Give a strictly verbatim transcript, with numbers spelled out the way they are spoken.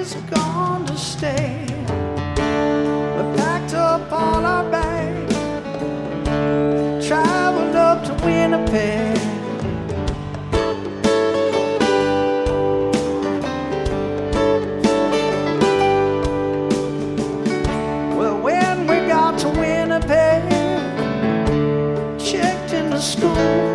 he's gone to stay. We packed up all our bags, traveled up to Winnipeg. Well, when we got to Winnipeg, checked into school.